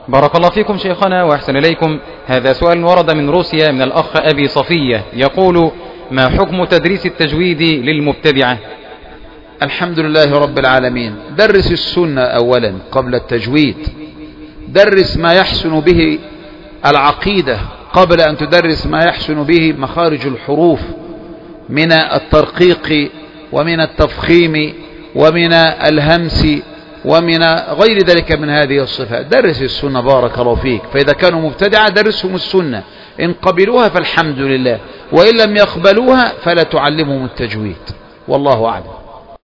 بارك الله فيكم شيخنا وأحسن إليكم. هذا سؤال ورد من روسيا من الأخ أبي صفية يقول: ما حكم تدريس التجويد للمبتدعة؟ الحمد لله رب العالمين. درس السنة أولا قبل التجويد، درس ما يحسن به العقيدة قبل أن تدرس ما يحسن به مخارج الحروف من الترقيق ومن التفخيم ومن الهمس ومن غير ذلك من هذه الصفات. درس السنة بارك الله فيك، فإذا كانوا مبتدعة درسهم السنة، إن قبلوها فالحمد لله، وإن لم يقبلوها فلا تعلمهم التجويد، والله أعلم.